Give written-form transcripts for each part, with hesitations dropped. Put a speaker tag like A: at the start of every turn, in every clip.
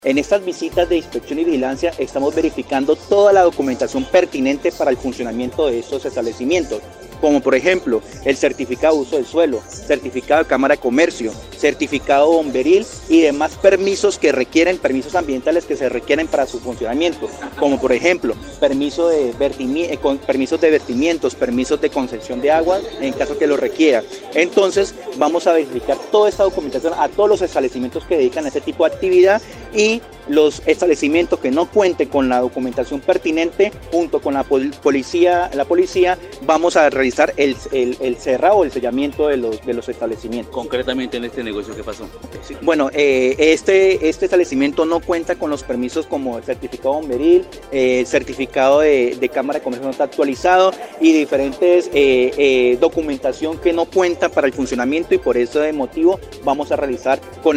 A: En estas visitas de inspección y vigilancia estamos verificando toda la documentación pertinente para el funcionamiento de estos establecimientos, como por ejemplo el certificado de uso del suelo, certificado de Cámara de Comercio, certificado bomberil y demás permisos que requieren, permisos ambientales que se requieren para su funcionamiento, como por ejemplo permisos de vertimientos, permisos de concesión de agua en caso que lo requiera. Entonces vamos a verificar toda esta documentación a todos los establecimientos que dedican a este tipo de actividad, y los establecimientos que no cuenten con la documentación pertinente, junto con la policía vamos a realizar el cerrado o el sellamiento de los establecimientos.
B: Concretamente en este negocio, ¿qué pasó?
A: Bueno, este establecimiento no cuenta con los permisos como el certificado bomberil, certificado de Cámara de Comercio no está actualizado y diferentes documentación que no cuenta para el funcionamiento, y por ese motivo vamos a realizar con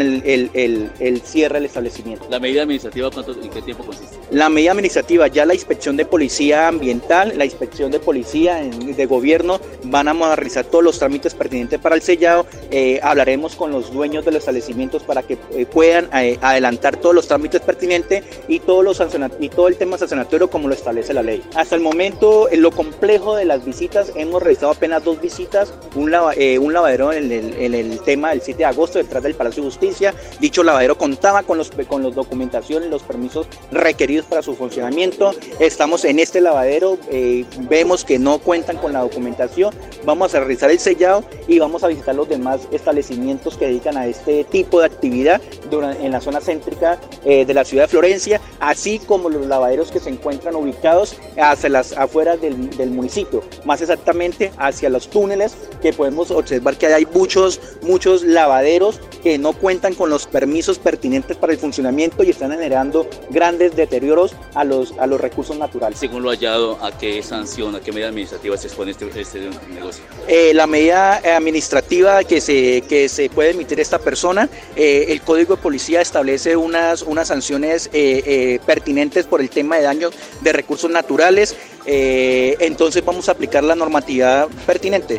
A: el cierre del establecimiento.
B: ¿La medida administrativa en qué tiempo consiste?
A: La medida administrativa, ya la inspección de policía ambiental, la inspección de policía de gobierno, vamos a realizar todos los trámites pertinentes para el sellado. Hablaremos con los dueños de los establecimientos para que puedan adelantar todos los trámites pertinentes y todo el tema sancionatorio como lo establece la ley. Hasta el momento, en lo complejo de las visitas, hemos realizado apenas 2 visitas, un lavadero en el tema del 7 de agosto detrás del Palacio de Justicia. Dicho lavadero contaba con los documentación y los permisos requeridos para su funcionamiento. Estamos en este lavadero, vemos que no cuentan con la documentación, vamos a realizar el sellado y vamos a visitar los demás establecimientos que dedican a este tipo de actividad en la zona céntrica de la ciudad de Florencia, así como los lavaderos que se encuentran ubicados hacia las afueras del municipio, más exactamente hacia los túneles, que podemos observar que hay muchos lavaderos que no cuentan con los permisos pertinentes para el funcionamiento y están generando grandes deterioros a los recursos naturales.
B: Según lo hallado, ¿a qué sanción, a qué medida administrativa se expone este negocio?
A: La medida administrativa que se puede emitir esta persona, el Código de Policía establece unas sanciones pertinentes por el tema de daños de recursos naturales. Entonces vamos a aplicar la normatividad pertinente.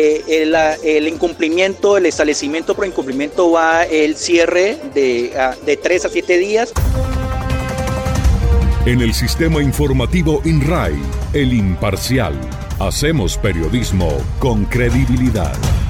A: El incumplimiento, el establecimiento por incumplimiento va el cierre de 3 a 7 días.
C: En el sistema informativo INRAI, El Imparcial, hacemos periodismo con credibilidad.